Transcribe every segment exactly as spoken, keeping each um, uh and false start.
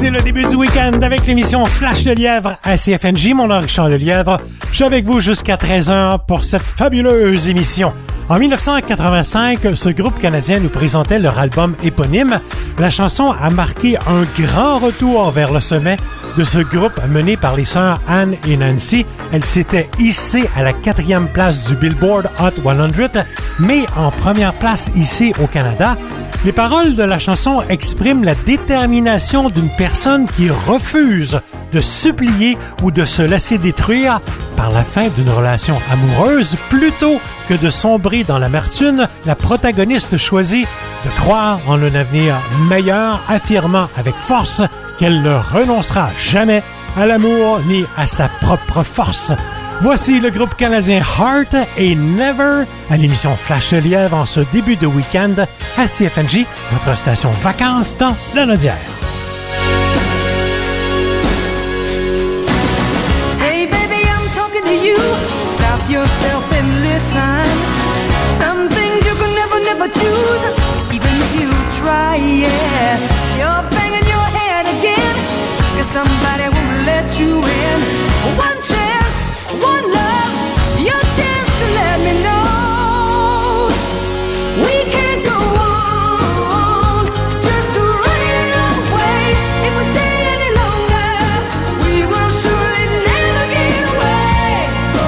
c'est le début du week-end avec l'émission Flash le Lièvre à C F N J. Mon nom est Richard Lelièvre. Je suis avec vous jusqu'à treize heures pour cette fabuleuse émission. En dix-neuf cent quatre-vingt-cinq, ce groupe canadien nous présentait leur album éponyme. La chanson a marqué un grand retour vers le sommet de ce groupe mené par les sœurs Anne et Nancy. Elle s'était hissée à la quatrième place du Billboard Hot cent, mais en première place ici au Canada. Les paroles de la chanson expriment la détermination d'une personne qui refuse de supplier ou de se laisser détruire par la fin d'une relation amoureuse. Plutôt que de sombrer dans l'amertume, la protagoniste choisit de croire en un avenir meilleur, affirmant avec force qu'elle ne renoncera jamais à l'amour ni à sa propre force. Voici le groupe canadien Heart et Never à l'émission Flash le Lièvre en ce début de week-end à C F N J, votre station vacances dans la Nodière. Hey baby, I'm talking to you. Stop yourself and listen. Some things you can never, never choose, even if you try, yeah. You're banging your head again, 'cause somebody won't let you in. One chance, one love, your chance to let me know we can't go on just to run it away. If we stay any longer, we will surely never get away.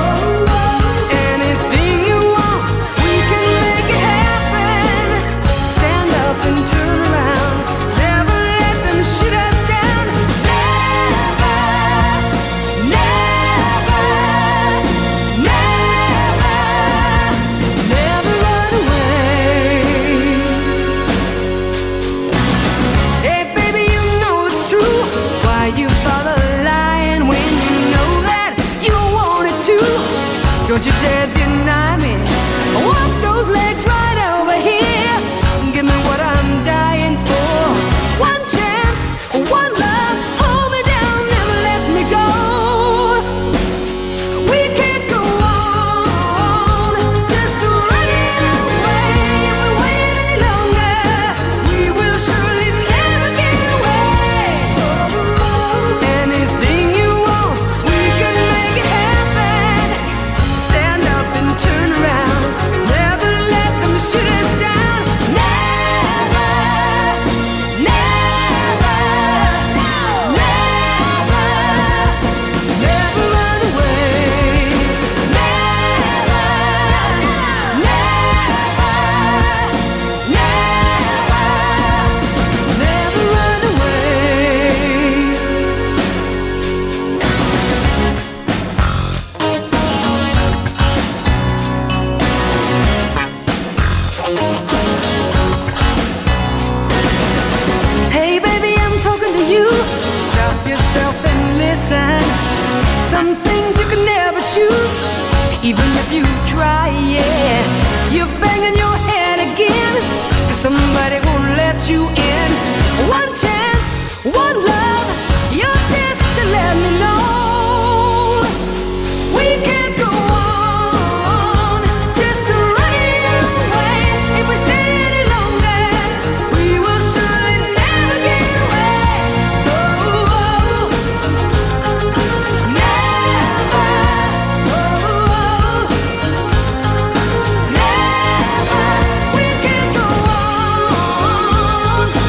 Anything you want, we can make it happen. Stand up and turn around, never let them shoot us down. Never, never, never, never run away. Hey baby, you know it's true. Why you bother lying when you know that you wanted to? Don't you dare deny me. Walk those legs right over here. Give me what I'm dying for. One chance, one love. Hold me down, never let me go. We can't go on just to run it away. If we wait any longer, we will surely never get away. Anything you want, we can make it happen. Stand up and turn around, never let them shoot us down. Never, never, never, never run away. Never, never, never, never run away. Hey baby, I'm talking to you. Stop yourself and listen. Some things you can never choose, even if you try, yeah. You're banging your head again, 'cause somebody won't let you in. One chance, one love, your chance to let me know we can't go on just to run it away. If we stay any longer, we will surely never get away. Oh, oh. Never, oh, oh. Never, we can't go on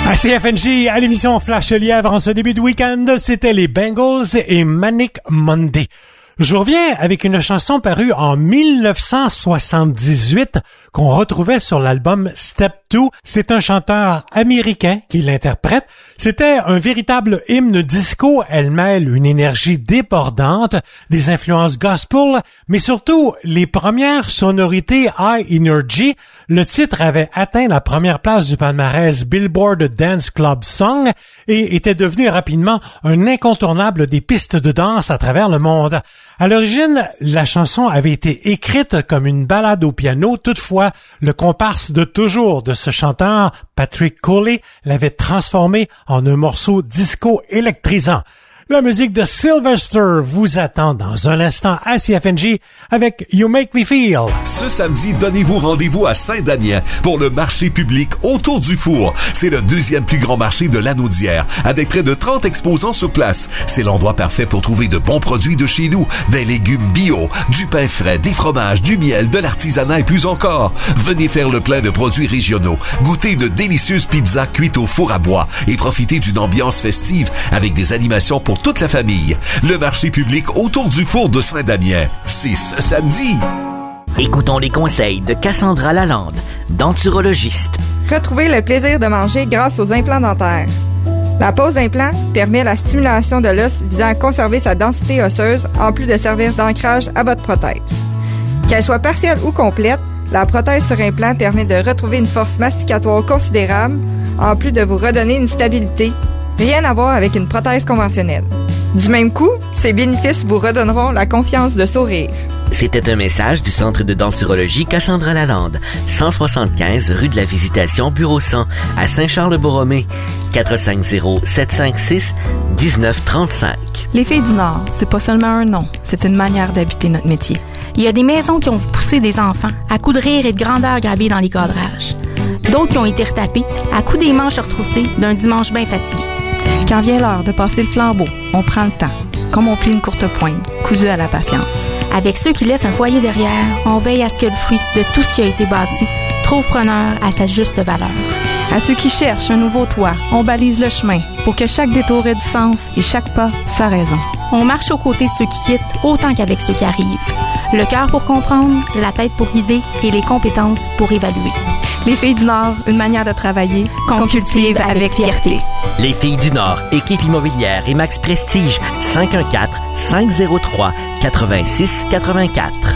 À C F N J, à l'émission Flash Lièvre, en ce début de week-end, c'était les Bengals et Manic Monday. Je reviens avec une chanson parue en dix-neuf cent soixante-dix-huit qu'on retrouvait sur l'album Step deux. C'est un chanteur américain qui l'interprète. C'était un véritable hymne disco. Elle mêle une énergie débordante, des influences gospel, mais surtout les premières sonorités high energy. Le titre avait atteint la première place du palmarès Billboard Dance Club Song et était devenu rapidement un incontournable des pistes de danse à travers le monde. À l'origine, la chanson avait été écrite comme une ballade au piano. Toutefois, le comparse de toujours de ce chanteur, Patrick Coley, l'avait transformée en un morceau disco électrisant. La musique de Sylvester vous attend dans un instant à C F N J avec You Make Me Feel. Ce samedi, donnez-vous rendez-vous à Saint-Damien pour le marché public Autour du Four. C'est le deuxième plus grand marché de l'Anaudière, avec près de trente exposants sur place. C'est l'endroit parfait pour trouver de bons produits de chez nous, des légumes bio, du pain frais, des fromages, du miel, de l'artisanat et plus encore. Venez faire le plein de produits régionaux, goûter une délicieuse pizza cuite au four à bois et profiter d'une ambiance festive avec des animations pour toute la famille. Le marché public Autour du Four de Saint-Damien, c'est ce samedi. Écoutons les conseils de Cassandra Lalande, denturologiste. Retrouvez le plaisir de manger grâce aux implants dentaires. La pose d'implant permet la stimulation de l'os visant à conserver sa densité osseuse en plus de servir d'ancrage à votre prothèse. Qu'elle soit partielle ou complète, la prothèse sur implant permet de retrouver une force masticatoire considérable en plus de vous redonner une stabilité. Rien à voir avec une prothèse conventionnelle. Du même coup, ces bénéfices vous redonneront la confiance de sourire. C'était un message du Centre de denturologie Cassandra Lalande, cent soixante-quinze rue de la Visitation, bureau cent, à Saint-Charles-de-Borromée, quatre cinq zéro, sept cinq six, un neuf trois cinq. Les Filles du Nord, c'est pas seulement un nom, c'est une manière d'habiter notre métier. Il y a des maisons qui ont poussé des enfants à coups de rire et de grandeur gravés dans les cadrages. D'autres qui ont été retapés à coups des manches retroussées d'un dimanche bien fatigué. Quand vient l'heure de passer le flambeau, on prend le temps, comme on plie une courte poigne, cousue à la patience. Avec ceux qui laissent un foyer derrière, on veille à ce que le fruit de tout ce qui a été bâti trouve preneur à sa juste valeur. À ceux qui cherchent un nouveau toit, on balise le chemin pour que chaque détour ait du sens et chaque pas sa raison. On marche aux côtés de ceux qui quittent autant qu'avec ceux qui arrivent. Le cœur pour comprendre, la tête pour guider et les compétences pour évaluer. Les Filles du Nord, une manière de travailler qu'on cultive avec fierté. Les Filles du Nord, équipe immobilière et Max Prestige, cinq un quatre, cinq zéro trois, huit six huit quatre.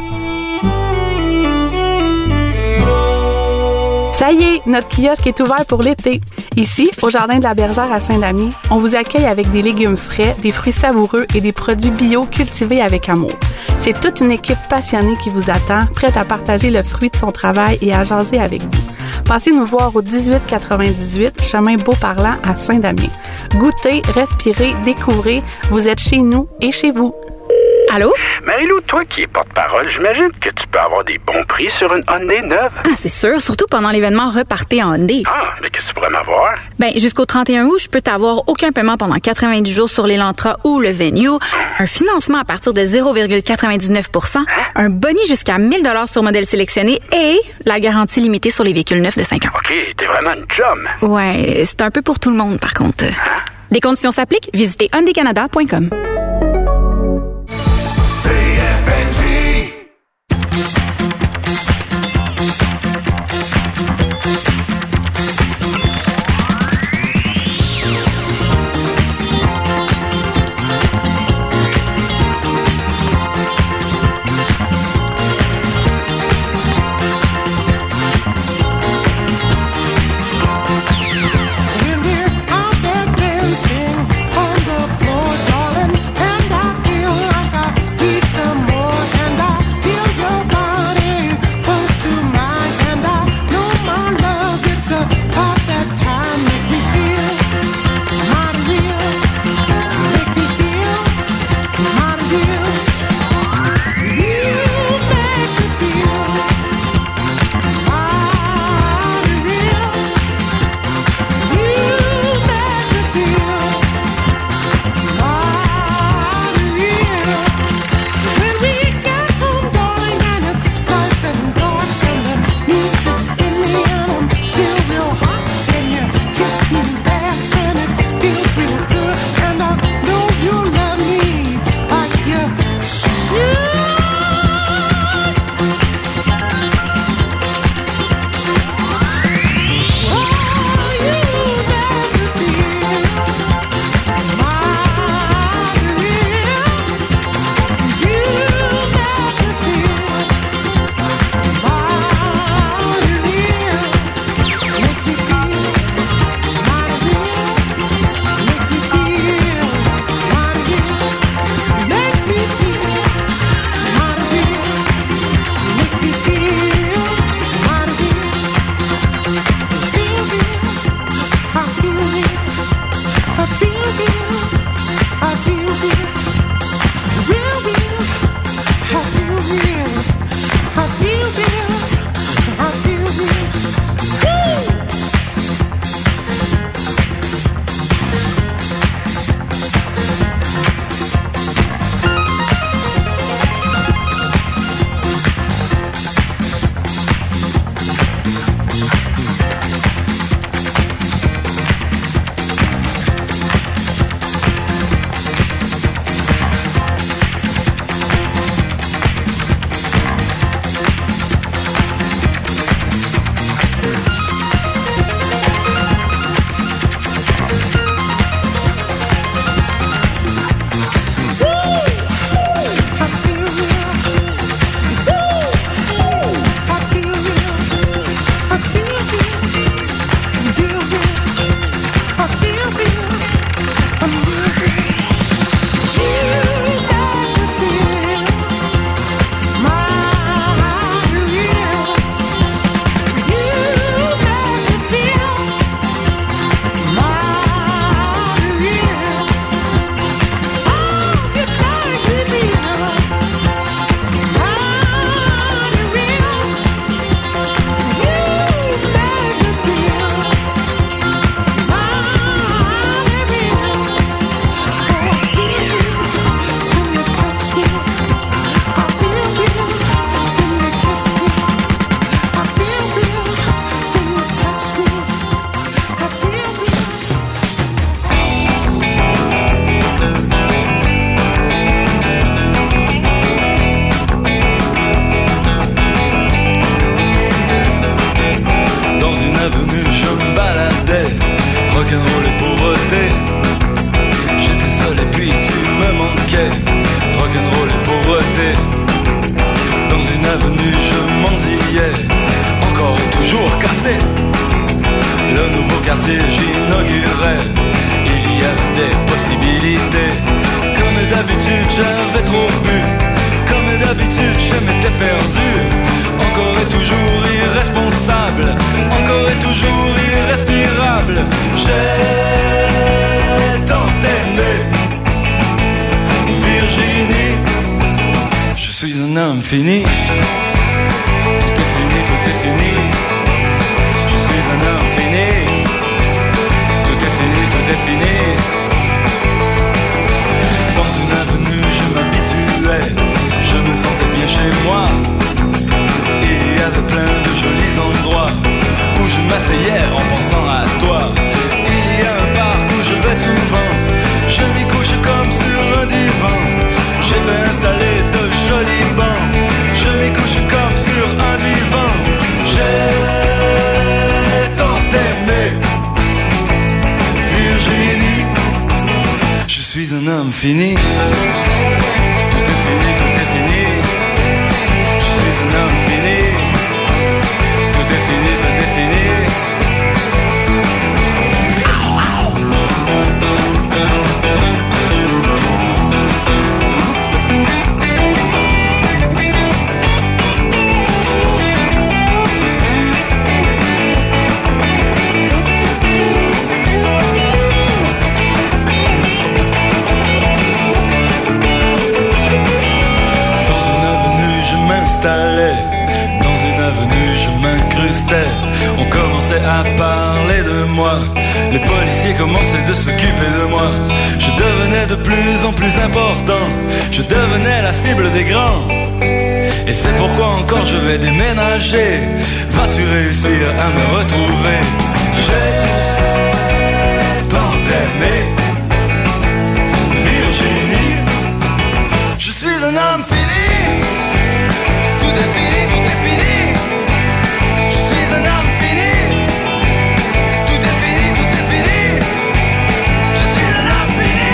Ça y est, notre kiosque est ouvert pour l'été. Ici, au Jardin de la Bergère à Saint-Damien, on vous accueille avec des légumes frais, des fruits savoureux et des produits bio cultivés avec amour. C'est toute une équipe passionnée qui vous attend, prête à partager le fruit de son travail et à jaser avec vous. Passez nous voir au dix-huit quatre-vingt-dix-huit, chemin Beauparlant à Saint-Damien. Goûtez, respirez, découvrez, vous êtes chez nous et chez vous. Allô? Marie-Lou, toi qui es porte-parole, j'imagine que tu peux avoir des bons prix sur une Hyundai neuve. Ah, c'est sûr, surtout pendant l'événement Repartez en Hyundai. Ah, mais qu'est-ce que tu pourrais m'avoir? Ben, jusqu'au trente et un août, je peux t'avoir aucun paiement pendant quatre-vingt-dix jours sur l'Elantra ou le Venue, un financement à partir de zéro virgule quatre-vingt-dix-neuf pour cent, hein? Un boni jusqu'à mille dollars sur modèle sélectionné et la garantie limitée sur les véhicules neufs de cinq ans. OK, t'es vraiment une chum. Ouais, c'est un peu pour tout le monde, par contre. Hein? Des conditions s'appliquent, visitez hyundai canada point com. When we're out there dancing on the floor, darling, l'été. Dans une avenue je mendiais, encore et toujours cassé. Le nouveau quartier j'inaugurais, il y avait des possibilités. Comme d'habitude j'avais trop bu, comme d'habitude je m'étais perdu. Encore et toujours irresponsable, encore et toujours irrespirable. J'ai tant aimé Virginie, je suis un homme fini. Tout est fini, tout est fini. Je suis un homme fini. Tout est fini, tout est fini. Dans une avenue je m'habituais, je me sentais bien chez moi. Il y avait plein de jolis endroits où je m'asseyais en pensant à toi. Il y a un parc où je vais souvent, je m'y couche comme sur un divan. J'ai fait installer de jolis bancs, je m'y couche comme sur un divan. J'ai tant aimé Virginie, je suis un homme fini. Tout est fini, tout est fini. Je suis un homme fini. Tout est fini, tout est fini. Dans une avenue je m'incrustais, on commençait à parler de moi, les policiers commençaient de s'occuper de moi. Je devenais de plus en plus important, je devenais la cible des grands. Et c'est pourquoi encore je vais déménager. Vas-tu réussir à me retrouver? J'ai tant aimé Virginie, je suis un homme fini. Tout est fini, tout est fini. Je suis un homme fini. Tout est fini, tout est fini. Je suis un homme fini.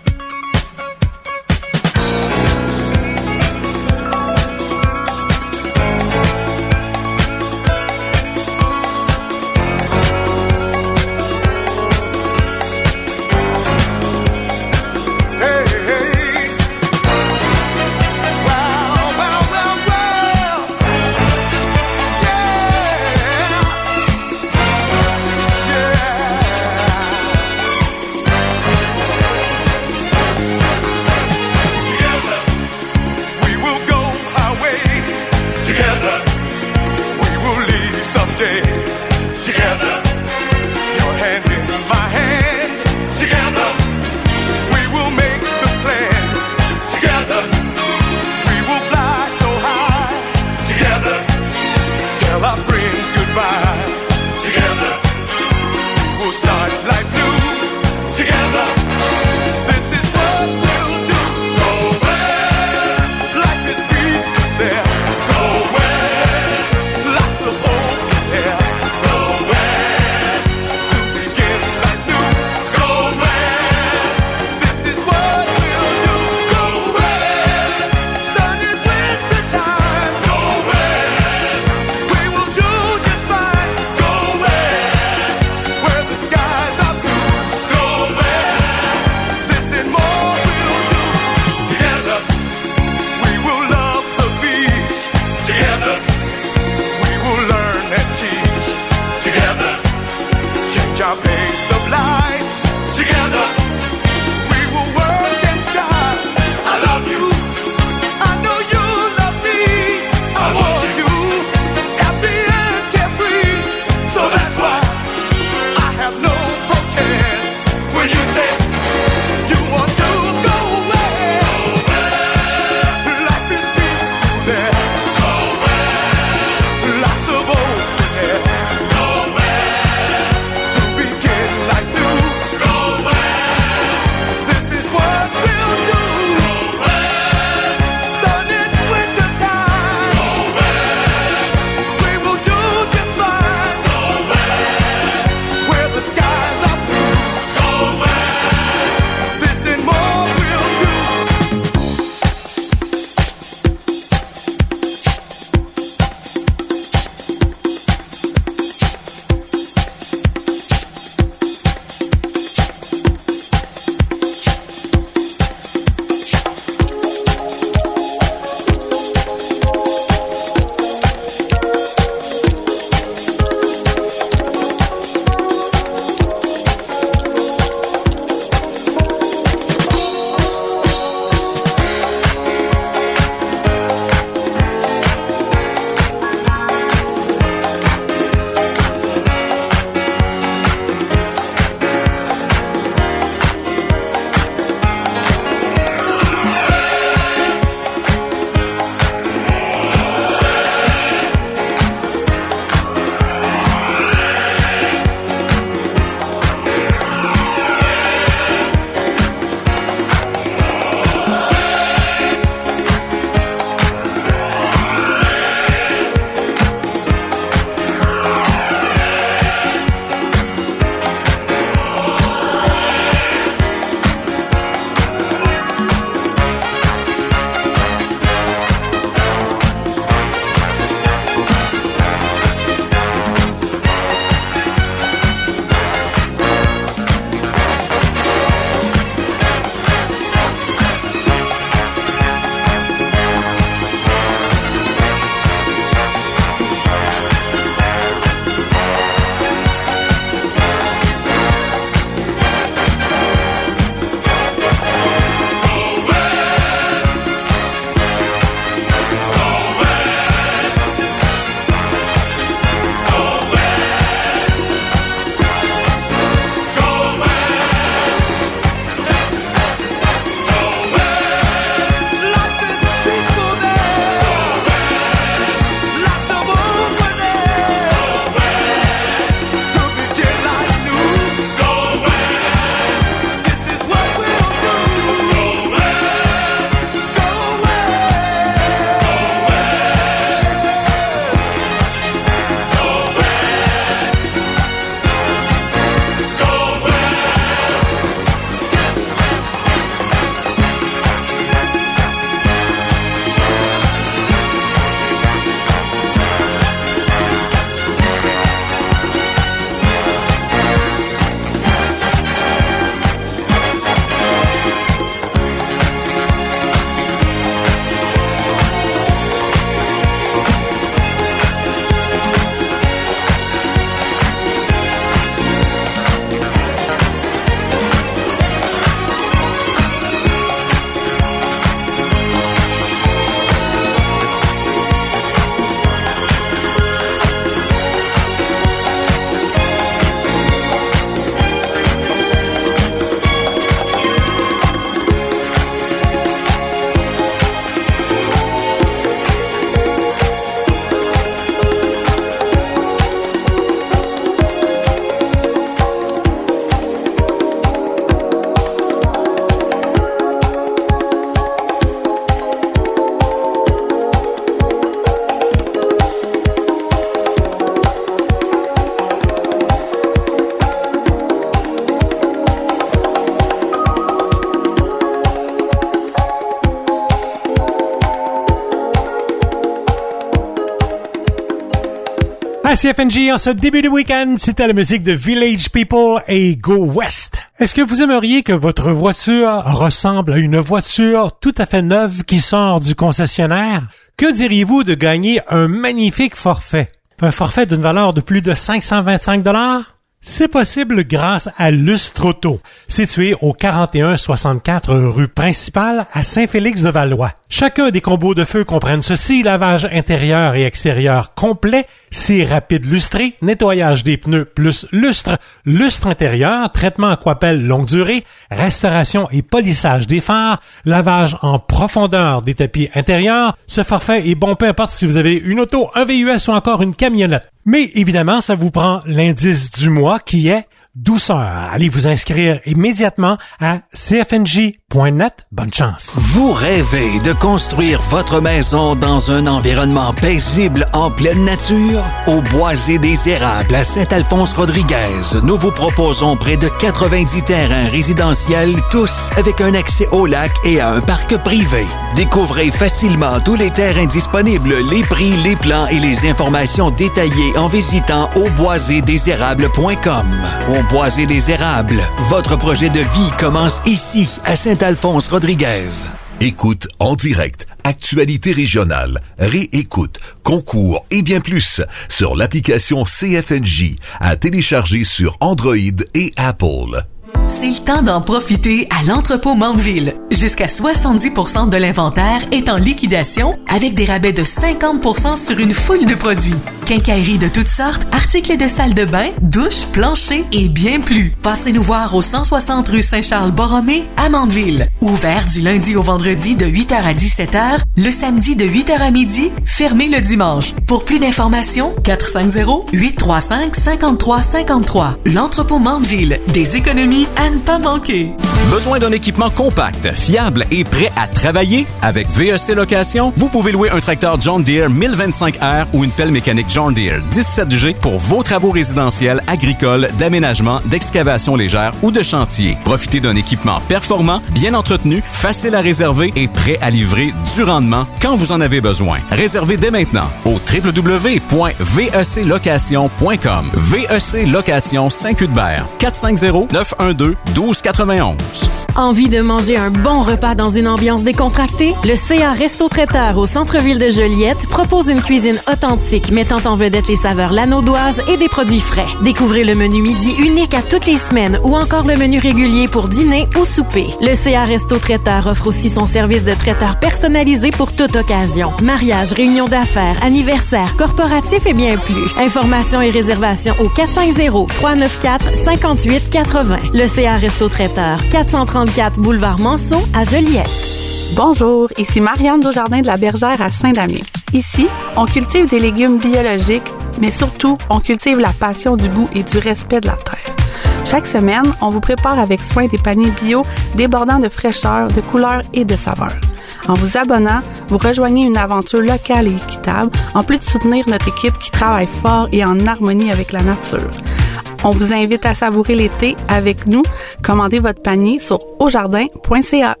C F N J, en ce début de week-end, c'était la musique de Village People et Go West. Est-ce que vous aimeriez que votre voiture ressemble à une voiture tout à fait neuve qui sort du concessionnaire? Que diriez-vous de gagner un magnifique forfait? Un forfait d'une valeur de plus de cinq cent vingt-cinq dollars? C'est possible grâce à Lustre Auto, situé au quarante et un soixante-quatre rue principale à Saint-Félix-de-Valois. Chacun des combos de feu comprennent ceci: lavage intérieur et extérieur complet, cire rapide lustrée, nettoyage des pneus plus lustre, lustre intérieur, traitement aquapelle longue durée, restauration et polissage des phares, lavage en profondeur des tapis intérieurs. Ce forfait est bon peu importe si vous avez une auto, un V U S ou encore une camionnette. Mais évidemment, ça vous prend l'indice du mois qui est douceur. Allez vous inscrire immédiatement à c f n j point net. Bonne chance. Vous rêvez de construire votre maison dans un environnement paisible en pleine nature? Au Boisé des Érables à Saint-Alphonse-Rodriguez, nous vous proposons près de quatre-vingt-dix terrains résidentiels, tous avec un accès au lac et à un parc privé. Découvrez facilement tous les terrains disponibles, les prix, les plans et les informations détaillées en visitant au boisé des érables point com. Au Boisé des Érables, votre projet de vie commence ici, à Saint-Alphonse-Rodriguez. Écoute en direct, actualité régionale, réécoute, concours et bien plus sur l'application C F N J à télécharger sur Android et Apple. C'est le temps d'en profiter à l'entrepôt Mandeville. Jusqu'à soixante-dix pour cent de l'inventaire est en liquidation avec des rabais de cinquante pour cent sur une foule de produits. Quincailleries de toutes sortes, articles de salle de bain, douches, planchers et bien plus. Passez nous voir au cent soixante rue Saint-Charles-Borromée à Mandeville. Ouvert du lundi au vendredi de huit heures à dix-sept heures, le samedi de huit heures à midi, fermé le dimanche. Pour plus d'informations, quatre cinq zéro, huit trois cinq, cinq trois cinq trois. L'entrepôt Mandeville, des économies à ne pas manquer. Besoin d'un équipement compact, fiable et prêt à travailler? Avec V E C Location, vous pouvez louer un tracteur John Deere mille vingt-cinq R ou une pelle mécanique John Deere dix-sept G pour vos travaux résidentiels, agricoles, d'aménagement, d'excavation légère ou de chantier. Profitez d'un équipement performant, bien entretenu, facile à réserver et prêt à livrer du rendement quand vous en avez besoin. Réservez dès maintenant au w w w point v e c location point com. V E C Location Saint-Cuthbert, quatre cinq zéro, neuf un deux, un deux neuf un. Envie de manger un bon repas dans une ambiance décontractée? Le C A Resto Traiteur au centre-ville de Joliette propose une cuisine authentique mettant en vedette les saveurs lanaudoises et des produits frais. Découvrez le menu midi unique à toutes les semaines ou encore le menu régulier pour dîner ou souper. Le C A Resto Traiteur offre aussi son service de traiteur personnalisé pour toute occasion. Mariage, réunion d'affaires, anniversaire, corporatif et bien plus. Informations et réservations au quatre cinq zéro, trois neuf quatre, cinq huit quatre zéro. Le C A Resto Traiteur, quatre cent trente-quatre boulevard Manceau à Joliette. Bonjour, ici Marianne Desjardins de la Bergère à Saint-Damien. Ici, on cultive des légumes biologiques, mais surtout, on cultive la passion du goût et du respect de la terre. Chaque semaine, on vous prépare avec soin des paniers bio débordant de fraîcheur, de couleurs et de saveurs. En vous abonnant, vous rejoignez une aventure locale et équitable, en plus de soutenir notre équipe qui travaille fort et en harmonie avec la nature. On vous invite à savourer l'été avec nous. Commandez votre panier sur au jardin point c a.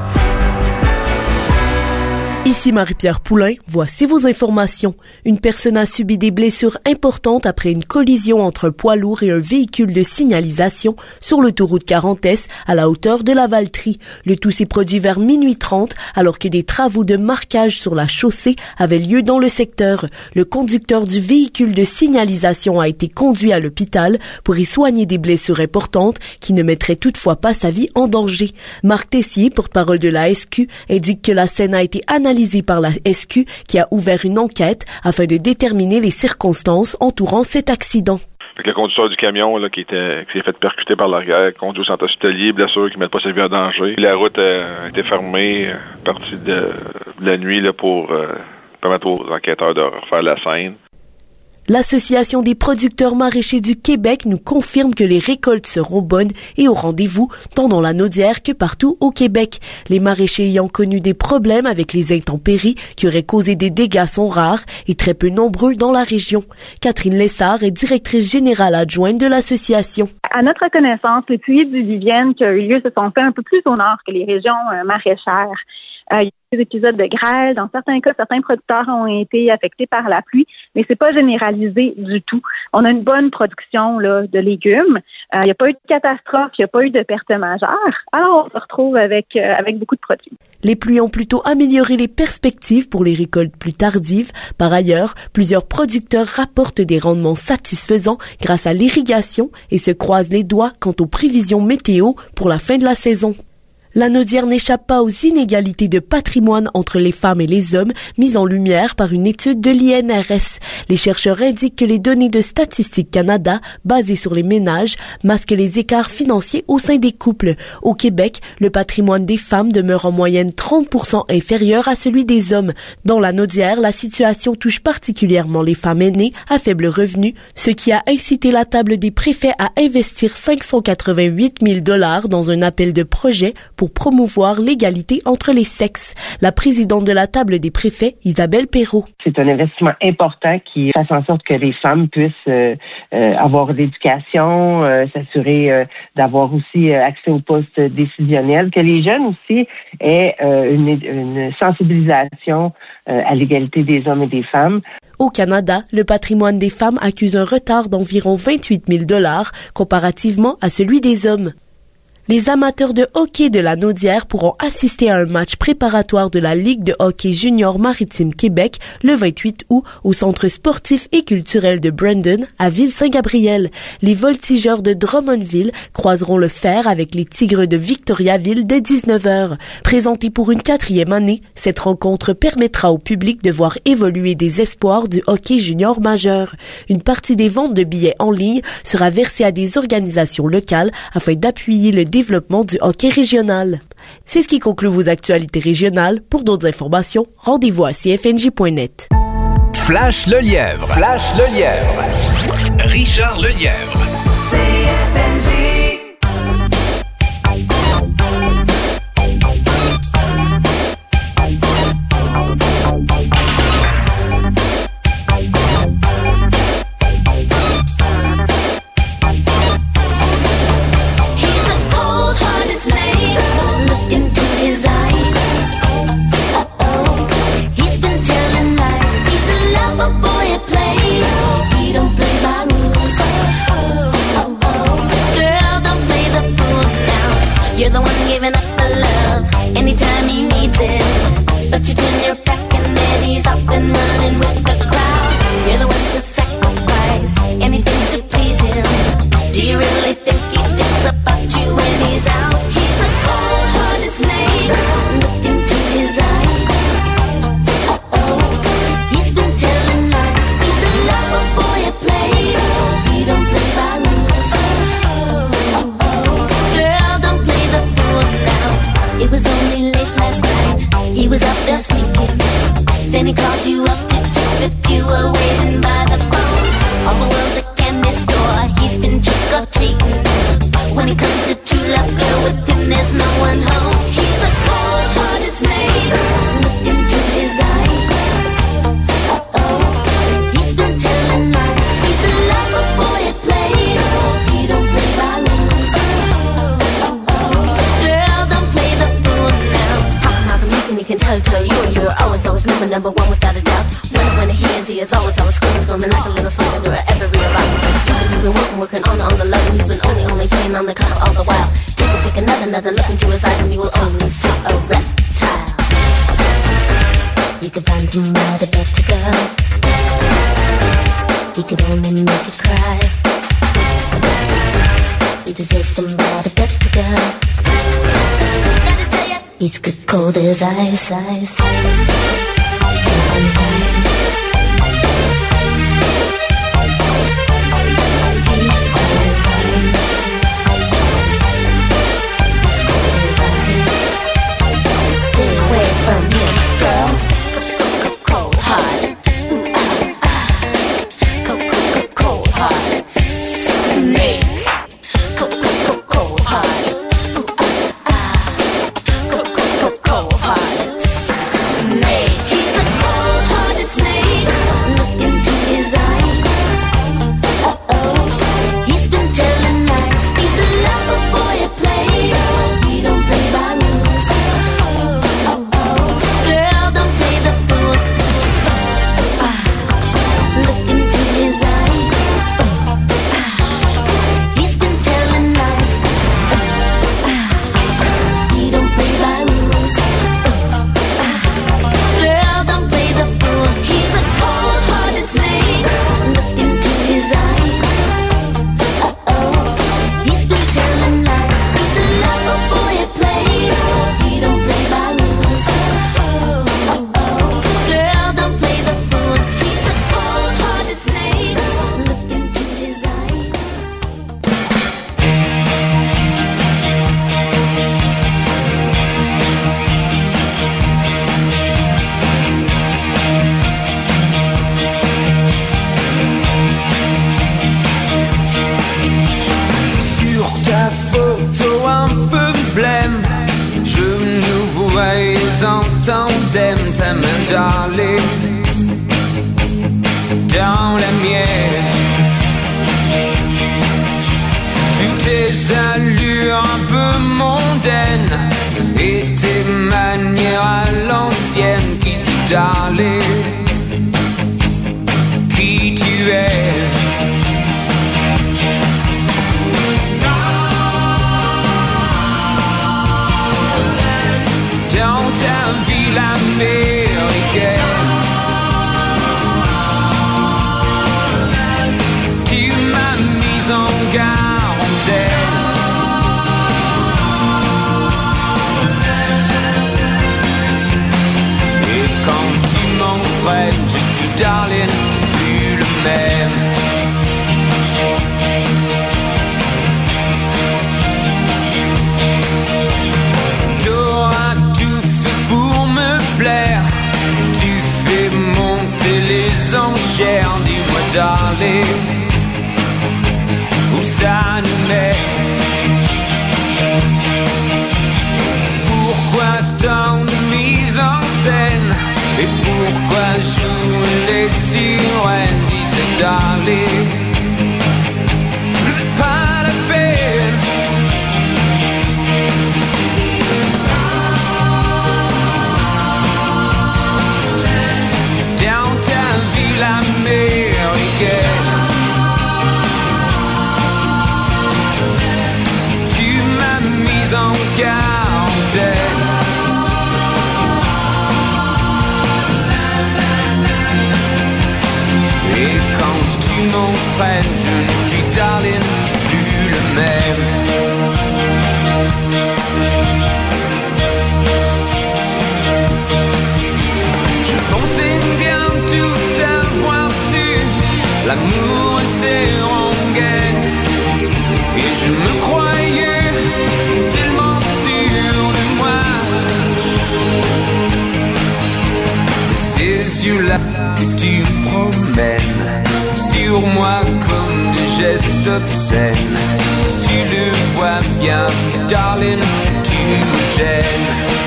Ici Marie-Pierre Poulain, voici vos informations. Une personne a subi des blessures importantes après une collision entre un poids lourd et un véhicule de signalisation sur l'autoroute quarante S à la hauteur de la Valtrie. Le tout s'est produit vers minuit trente alors que des travaux de marquage sur la chaussée avaient lieu dans le secteur. Le conducteur du véhicule de signalisation a été conduit à l'hôpital pour y soigner des blessures importantes qui ne mettraient toutefois pas sa vie en danger. Marc Tessier, porte-parole de la S Q, indique que la scène a été analysée par la S Q qui a ouvert une enquête afin de déterminer les circonstances entourant cet accident. Fait que le conducteur du camion là, qui était qui s'est fait percuter par l'arrière, conduit au centre hospitalier, blessure qui ne met pas sa vie en danger. La route a été fermée à partir de, de la nuit là, pour euh, permettre aux enquêteurs de refaire la scène. L'Association des producteurs maraîchers du Québec nous confirme que les récoltes seront bonnes et au rendez-vous, tant dans la Naudière que partout au Québec. Les maraîchers ayant connu des problèmes avec les intempéries qui auraient causé des dégâts sont rares et très peu nombreux dans la région. Catherine Lessard est directrice générale adjointe de l'association. À notre connaissance, les pluies diluviennes qui ont eu lieu se sont fait un peu plus au nord que les régions euh, maraîchères. Euh, il y a des épisodes de grêle. Dans certains cas, certains producteurs ont été affectés par la pluie, mais c'est pas généralisé du tout. On a une bonne production là, de légumes. Euh, il n'y a pas eu de catastrophe, il n'y a pas eu de pertes majeures. Alors, on se retrouve avec, euh, avec beaucoup de produits. Les pluies ont plutôt amélioré les perspectives pour les récoltes plus tardives. Par ailleurs, plusieurs producteurs rapportent des rendements satisfaisants grâce à l'irrigation et se croisent les doigts quant aux prévisions météo pour la fin de la saison. La Naudière n'échappe pas aux inégalités de patrimoine entre les femmes et les hommes mises en lumière par une étude de l'I N R S. Les chercheurs indiquent que les données de Statistique Canada, basées sur les ménages, masquent les écarts financiers au sein des couples. Au Québec, le patrimoine des femmes demeure en moyenne trente pour cent inférieur à celui des hommes. Dans la Naudière, la situation touche particulièrement les femmes aînées à faible revenu, ce qui a incité la table des préfets à investir cinq cent quatre-vingt-huit mille dollars dans un appel de projet pour promouvoir l'égalité entre les sexes. La présidente de la table des préfets, Isabelle Perrault. C'est un investissement important qui fasse en sorte que les femmes puissent euh, euh, avoir l'éducation, euh, s'assurer euh, d'avoir aussi euh, accès aux postes décisionnels, que les jeunes aussi aient euh, une, une sensibilisation euh, à l'égalité des hommes et des femmes. Au Canada, le patrimoine des femmes accuse un retard d'environ vingt-huit mille dollars comparativement à celui des hommes. Les amateurs de hockey de la Naudière pourront assister à un match préparatoire de la Ligue de hockey junior maritime Québec le vingt-huit août au Centre sportif et culturel de Brandon à Ville-Saint-Gabriel. Les voltigeurs de Drummondville croiseront le fer avec les Tigres de Victoriaville dès dix-neuf heures. Présentée pour une quatrième année, cette rencontre permettra au public de voir évoluer des espoirs du hockey junior majeur. Une partie des ventes de billets en ligne sera versée à des organisations locales afin d'appuyer le développement du hockey régional. C'est ce qui conclut vos actualités régionales. Pour d'autres informations, rendez-vous à c f n j point net. Flash le lièvre. Flash le lièvre. Richard Lelièvre. C F N J. You're the one giving up the love anytime he needs it. But you turn your back and then he's off and running with the crowd. You're the one to sacrifice anything to please him. Do you really think he thinks about you when he's out? He's a cold-hearted snake. Look into his eyes. Uh-oh, he's been telling lies. He's a lover boy at play. He don't play by rules. It was only late last night. He was up there sleeping. Then he called you up to check that you were waiting by the phone. All the world's a candy store. He's been trick or treating. When he comes to true love, girl, with him there's no one home. He's a cold-hearted snake. Look into his eyes. Uh-oh, he's been telling lies. He's a lover boy at play. He don't play by rules. You can tell, tell you, you were always, always number, number one without a doubt. When when he hears, he is always, always screaming, screaming like a little slug under every realize. You been, you've been working, working on the, on the low, and he's been only, only playing on the cloud all the while. Take a, take another, another look into his eyes, and you will only see a reptile. You could find somebody better, girl. He could only make you cry. You deserve somebody better, girl. He's good cold as ice, ice, ice, ice, ice, ice. He's cold as ice. Stay away from him, girl. Cold hearted. Cold, cold, cold hearted. Snake. Cold, cold, cold hearted. Cold-hearted voyais en tandem ta main darling dans la mienne. Vu tes allures un peu mondaines et tes manières à l'ancienne, qui c'est darling, qui tu es. Dans ta ville américaine, tu m'as mise en quarantaine. Et quand tu m'entraînes, je suis darling, plus le même. Tu fais monter les enchères, dis-moi darling, où ça nous met. Pourquoi tant de mise en scène, et pourquoi jouent les sirènes, dis darling, c'est pas la peine. Américaine, tu m'as mise en quarantaine. Et quand tu m'entraînes, je ne suis darling plus le même. Je pensais bien tout savoir sur l'amour et ses rengaines, et je me croyais tellement sûr de moi. Ces yeux-là que tu promènes sur moi comme des gestes obscènes, tu le vois bien, darling, tu me gênes.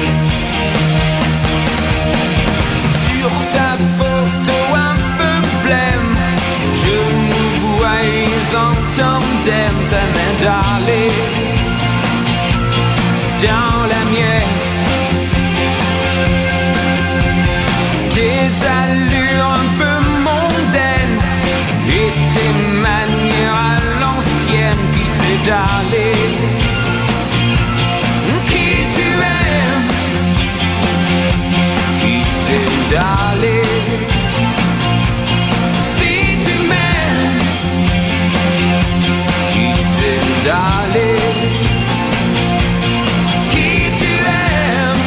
Sur ta photo un peu blême, je nous voyais en tandem, ta main darling dans la mienne. Tes allures un peu mondaines et tes manières à l'ancienne, qui c'est darling, qui tu aimes, qui c'est darling, si tu m'aimes, qui c'est darling, qui tu aimes,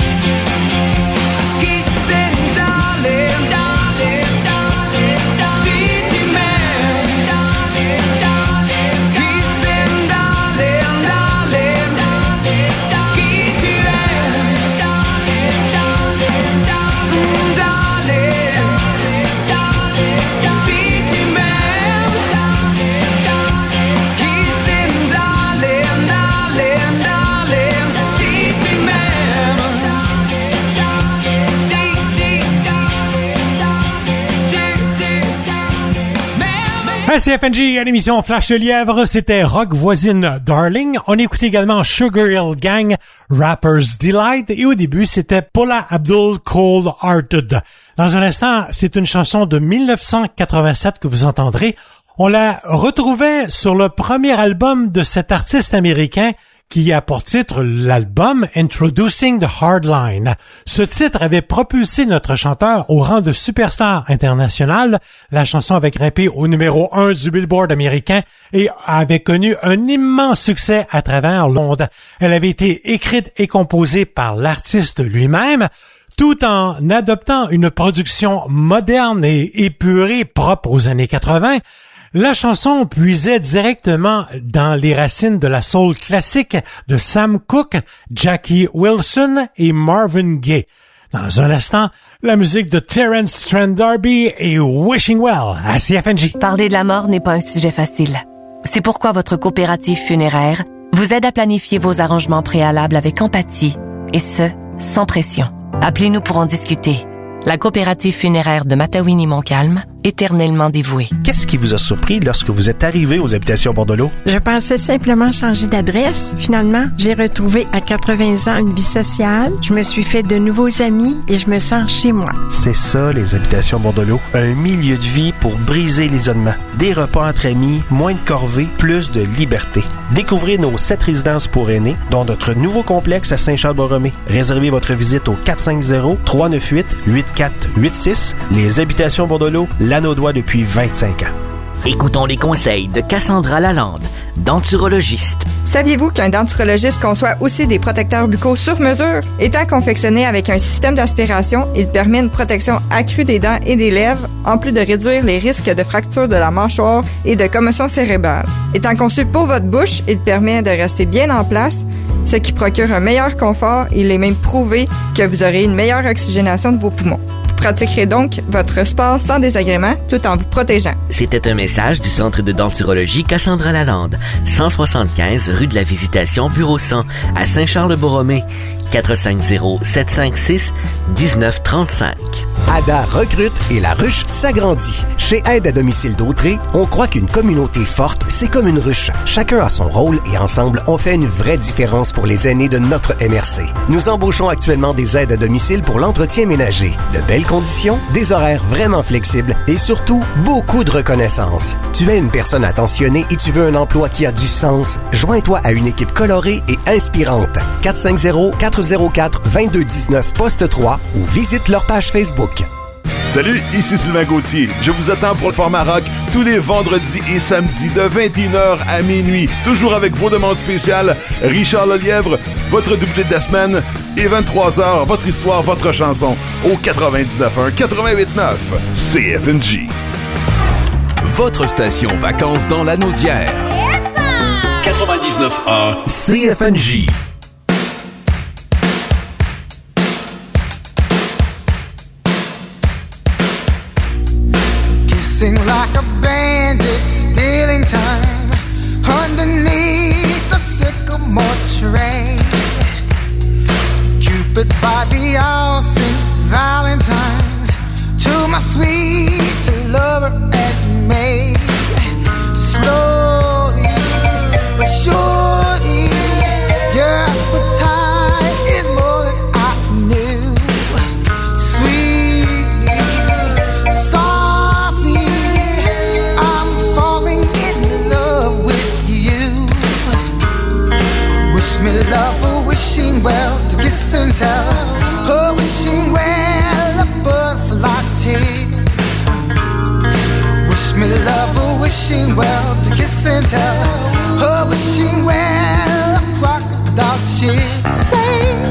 qui c'est darling, darling, darling, si tu m'aimes, darling, darling, qui c'est darling, darling, darling, qui tu aimes, darling, darling, darling, darling, si tu m'aimes, qui c'est darling, darling, darling, si tu m'aimes, si, si, À C F N J, à l'émission Flash le Lièvre, c'était Rock Voisine Darling. On écoutait également Sugar Hill Gang, Rapper's Delight, et au début, c'était Paula Abdul Cold Hearted. Dans un instant, c'est une chanson de mille neuf cent quatre-vingt-sept que vous entendrez. On la retrouvait sur le premier album de cet artiste américain qui a pour titre l'album Introducing the Hardline. Ce titre avait propulsé notre chanteur au rang de superstar international. La chanson avait grimpé au numéro un du Billboard américain et avait connu un immense succès à travers le monde. Elle avait été écrite et composée par l'artiste lui-même, tout en adoptant une production moderne et épurée propre aux années quatre-vingts. La chanson puisait directement dans les racines de la soul classique de Sam Cooke, Jackie Wilson et Marvin Gaye. Dans un instant, la musique de Terence Trent D'Arby et Wishing Well à C F N J. Parler de la mort n'est pas un sujet facile. C'est pourquoi votre coopérative funéraire vous aide à planifier vos arrangements préalables avec empathie, et ce, sans pression. Appelez-nous pour en discuter. La coopérative funéraire de Matawini-Montcalm, éternellement dévouée. Qu'est-ce qui vous a surpris lorsque vous êtes arrivé aux habitations Bordelot? Je pensais simplement changer d'adresse. Finalement, j'ai retrouvé à quatre-vingts ans une vie sociale. Je me suis fait de nouveaux amis et je me sens chez moi. C'est ça, les habitations Bordelot. Un milieu de vie pour briser l'isolement. Des repas entre amis, moins de corvées, plus de liberté. Découvrez nos sept résidences pour aînés, dont notre nouveau complexe à Saint-Charles-Borromée. Réservez votre visite au quatre cinq zéro, trois neuf huit, huit quatre huit six. Les habitations Bordelot, l'Anaudois depuis vingt-cinq ans. Écoutons les conseils de Cassandra Lalande, denturologiste. Saviez-vous qu'un denturologiste conçoit aussi des protecteurs buccaux sur mesure? Étant confectionné avec un système d'aspiration, il permet une protection accrue des dents et des lèvres, en plus de réduire les risques de fracture de la mâchoire et de commotion cérébrale. Étant conçu pour votre bouche, il permet de rester bien en place, ce qui procure un meilleur confort et il est même prouvé que vous aurez une meilleure oxygénation de vos poumons. Vous pratiquerez donc votre sport sans désagrément tout en vous protégeant. C'était un message du Centre de denturologie Cassandra Lalande, cent soixante-quinze rue de la Visitation, bureau cent, à Saint-Charles-de-Borromée, quatre cinq zéro, sept cinq six, un neuf trois cinq. Ada recrute et la ruche s'agrandit. Chez Aide à domicile d'Autré, on croit qu'une communauté forte, c'est comme une ruche. Chacun a son rôle et ensemble, on fait une vraie différence pour les aînés de notre M R C. Nous embauchons actuellement des aides à domicile pour l'entretien ménager. De belles conditions, des horaires vraiment flexibles et surtout, beaucoup de reconnaissance. Tu es une personne attentionnée et tu veux un emploi qui a du sens? Joins-toi à une équipe colorée et inspirante. quatre cinq zéro, quatre zéro quatre, deux deux un neuf, poste trois ou visite leur page Facebook. Salut, ici Sylvain Gauthier. Je vous attends pour le format rock tous les vendredis et samedis de vingt et une heures à minuit. Toujours avec vos demandes spéciales, Richard Lelièvre, votre doublé de la semaine, et vingt-trois heures, votre histoire, votre chanson, au quatre-vingt-dix-neuf un, quatre-vingt-huit neuf, C F N J. Votre station vacances dans la Naudière. quatre-vingt-dix-neuf un, C F N J. Like a bandit stealing time underneath the sycamore tree. Cupid by the all Saint Valentine's to my sweet lover and maid. Slowly but surely, your appetite is more than I knew. Sweetly, softly, I'm falling in love with you. Wish me love, a wishing well, to kiss and tell. A wishing well, a butterfly tale. Wish me love, a wishing well, to kiss and tell. A wishing well, a crocodile chill. Say,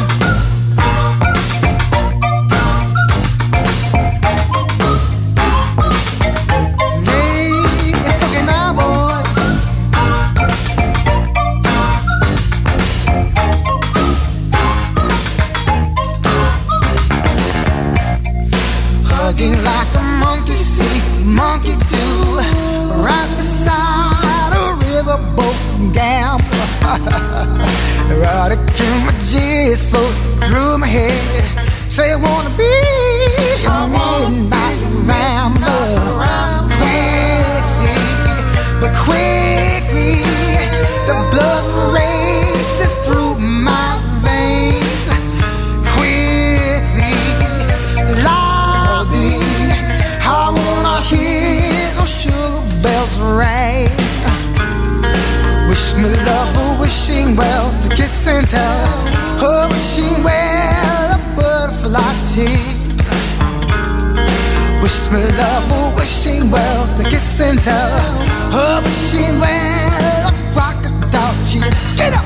like a monkey see, monkey do, right beside a riverboat gambler. Erotic images float through my head. Say I wanna be a midnight rambler. Quickly, but quickly, the blood races through my veins. Quickly, loudly, I wanna hear those sugar bells ring. Wish me love, a wishing well, to kiss and tell. A wishing well, a butterfly tease. Wish me love, a wishing well, to kiss and tell. A wishing well, a crocodile cheese. Get up!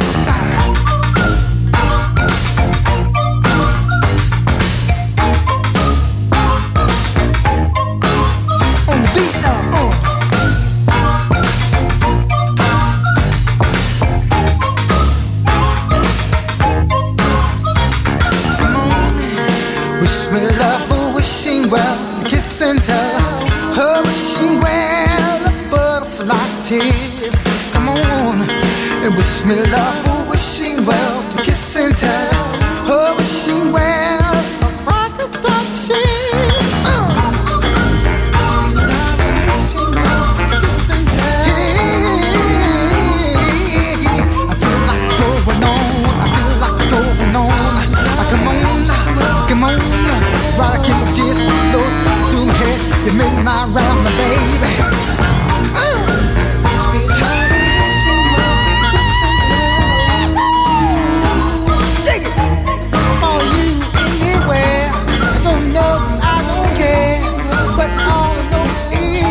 Well, to kiss and tell. Her wishing well, a butterfly tears. Come on, and wish me love, a wishing well, to kiss and tell. Her wishing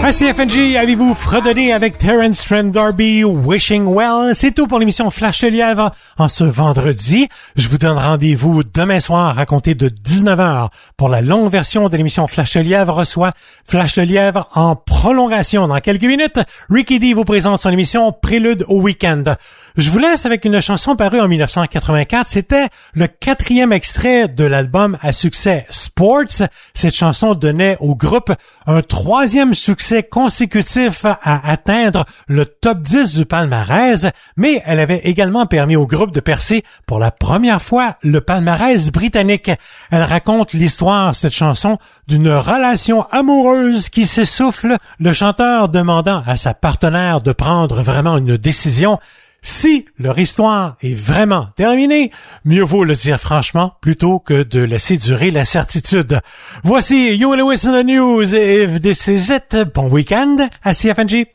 À C F N G, avez-vous fredonné avec Terence Trent D'Arby, Wishing Well? C'est tout pour l'émission Flash le Lièvre en ce vendredi. Je vous donne rendez-vous demain soir à compter de dix-neuf heures pour la longue version de l'émission Flash le Lièvre reçoit Flash le Lièvre en prolongation. Dans quelques minutes, Ricky D vous présente son émission Prélude au week-end. Je vous laisse avec une chanson parue en mille neuf cent quatre-vingt-quatre. C'était le quatrième extrait de l'album à succès Sports. Cette chanson donnait au groupe un troisième succès consécutif à atteindre le top dix du palmarès, mais elle avait également permis au groupe de percer pour la première fois le palmarès britannique. Elle raconte l'histoire, cette chanson, d'une relation amoureuse qui s'essouffle, le chanteur demandant à sa partenaire de prendre vraiment une décision. Si leur histoire est vraiment terminée, mieux vaut le dire franchement plutôt que de laisser durer l'incertitude. Voici You Lewis in the News et If This Is It. Bon week-end à C F N G.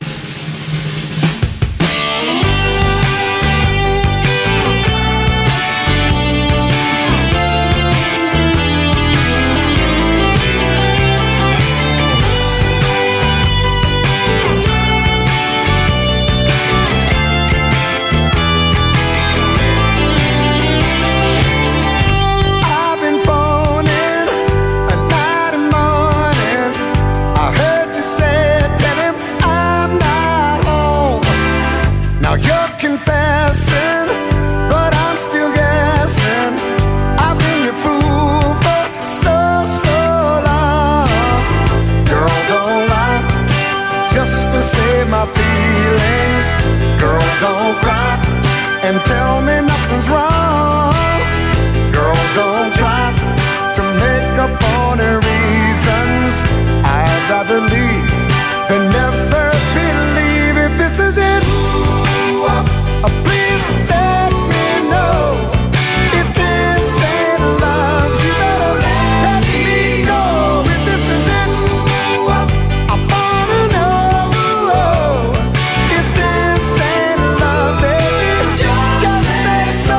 Don't cry and tell me nothing's wrong. Girl, don't try to make up for the reasons. I'd rather leave than never believe. If this is it, ooh, uh, please let me know. If this ain't love, you better let me go. If this is it, ooh, uh, I wanna know. If this ain't love, baby, just say so.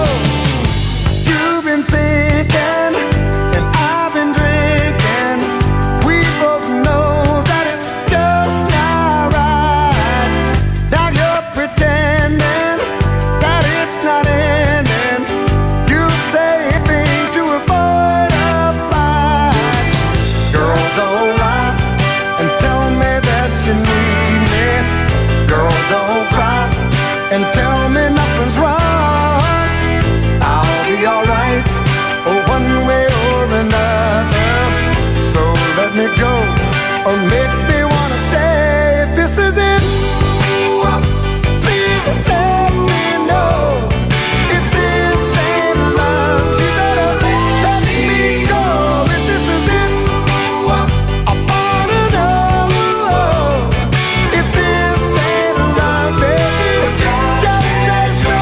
You've been thinking and I've been drinking. We both know that it's just not right. Now you're pretending that it's not ending. You say things to avoid a fight. Girl, don't lie and tell me that you need me. Girl, don't cry and tell me nothing's wrong. I'll be alright, oh, one way or another. So let me go or make me wanna stay. If this is it, ooh, please let me know. If this ain't love, you better let me go. If this is it, ooh, I wanna know. If this ain't love, baby, just say so.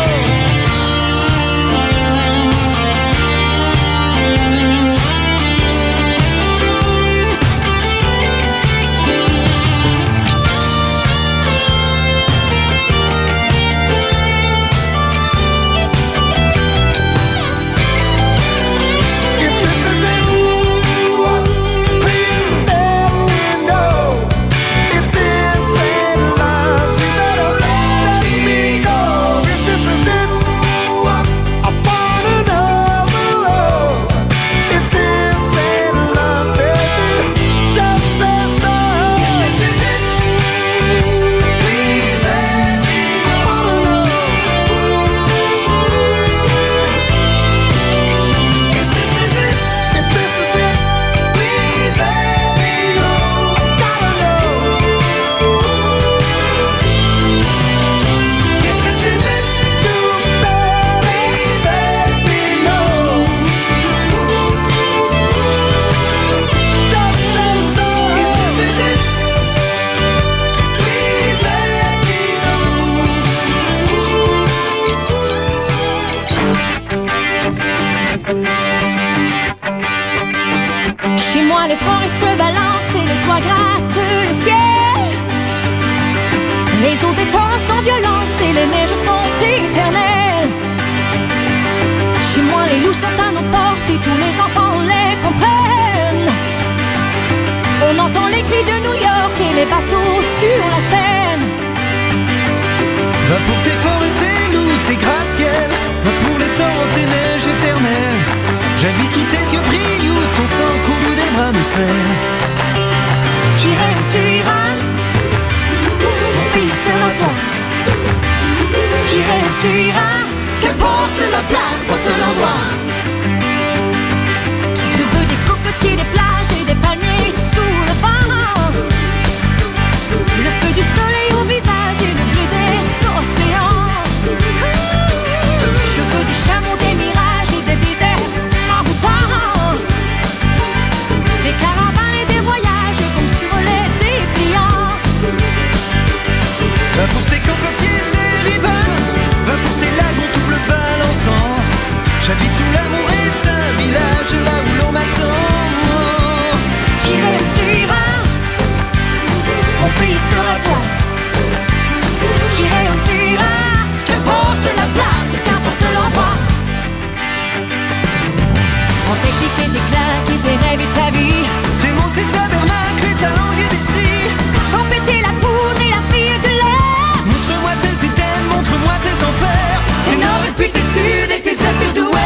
If this is it, ooh, please let me know. If this ain't love, you better let me go. If this is it, ooh, I wanna know. If this ain't love, baby, just say so. If this is it, please let me know. I wanna know. If this is it, if this is it, please let me know. I gotta know. If this is it, you better please let me know. Just say so. If this is it, please let me Chez moi, les forêts se balancent et les toits grattent le ciel. Les eaux des torrents sont violentes et les neiges sont éternelles. Chez moi, les loups sont à nos portes et tous les enfants les comprennent. On entend les cris de New York et tu iras, qu'importe la place, porte l'endroit. Je veux des cocotiers, des plages et des palmiers sous le vent. Le feu du soleil au visage et le bleu des océans. Je veux des chameaux, des mirages et des déserts envoûtants. Des caravanes et des voyages comme sur les dépliants. Va pour tes cocotiers, tes rivanes, va pour tes lagons tout bleu balançant. J'habite où l'amour est un village, là où l'on m'attend. J'irai où tu iras, mon pays sera toi. J'irai où tu iras, qu'importe la place, qu'importe l'endroit. On t'éclate et tes claques et tes rêves et ta vie. Tes mots, tes tabernacles et ta langue d'ici. Ton péter la poudre et la fille de l'air. Montre-moi tes items, montre-moi tes enfers. Tes nord et puis tes sud et tes est et d'ouest.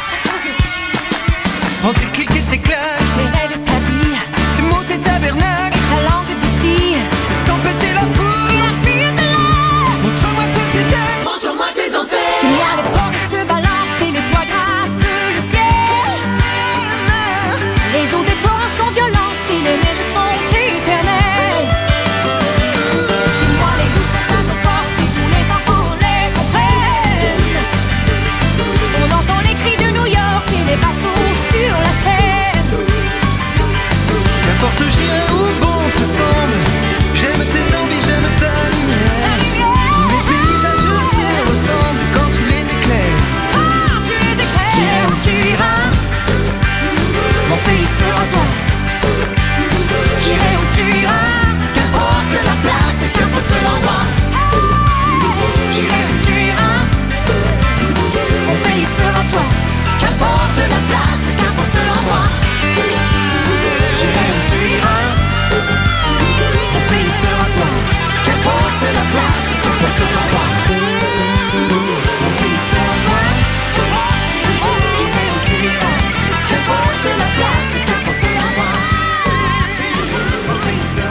Prends tes clics et tes claques, tes rêves et ta vie. tes mots, tes tabernacles